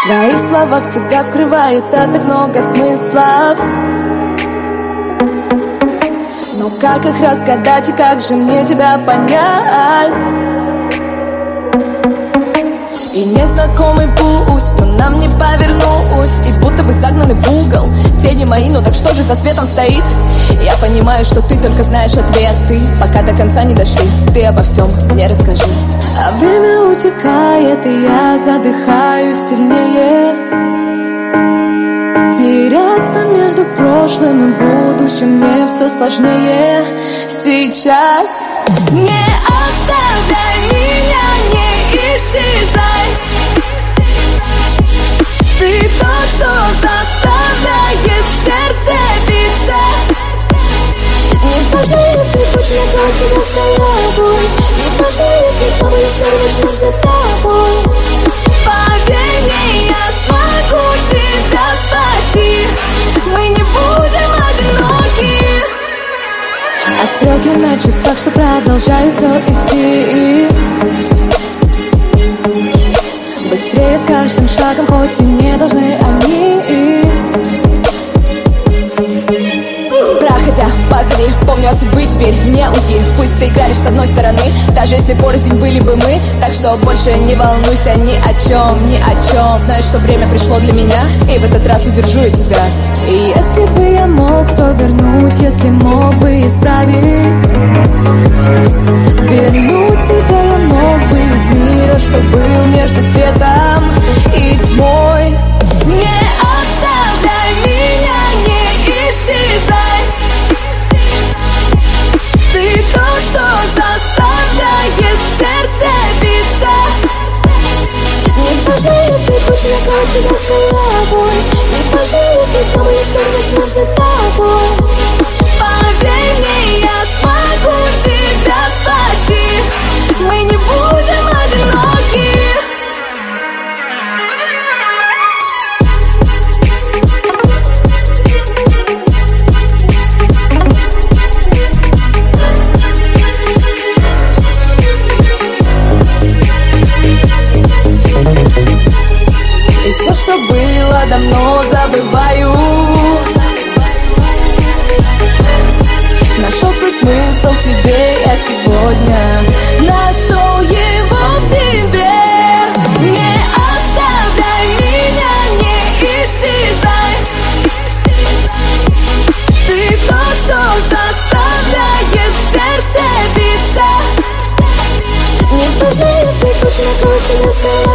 В твоих словах всегда скрывается так много смыслов. Но как их разгадать и как же мне тебя понять? И незнакомый путь, но нам не повернуть. И будто бы загнаны в угол тени мои, ну так что же за светом стоит? Я понимаю, что ты только знаешь ответы, пока до конца не дошли. Ты обо всем мне расскажи. А время утекает, и я задыхаюсь сильнее. Теряться между прошлым и будущим мне все сложнее. Сейчас не оставляй меня, не исчезай. Ты то, что заставляет сердце биться. Не важно, если точно как тебя с головой. Не важно, если снова я следовать вновь за тобой. Поверь мне, я смогу тебя спасти. Мы не будем одиноки. А стрелки на часах, что продолжают все идти. Быстрее с каждым шагом, хоть и не должны они. Проходя, позови, помню от судьбы, теперь не уйти. Пусть ты играешь с одной стороны, даже если порознь были бы мы. Так что больше не волнуйся ни о чем, ни о чем. Знаю, что время пришло для меня, и в этот раз удержу я тебя. И если бы я мог все вернуть, если мог бы исправить, вернуть тебя я мог бы из мира, что был между светом и тьмой. Не оставляй меня, не исчезай. Ты то, что заставляет сердце биться. Не важно, если точно как тебя с головой. Не важно, если снова я следовать вновь за тобой. Поверь мне, я смогу тебя спасти. Мы не будем одиноки. И все, что было, давно забываю. Нашел свой смысл в тебе, я сегодня нашел его в тебе. Не оставляй меня, не исчезай. Ты то, что заставляет сердце биться. Не важно, если точно как тебя сказать.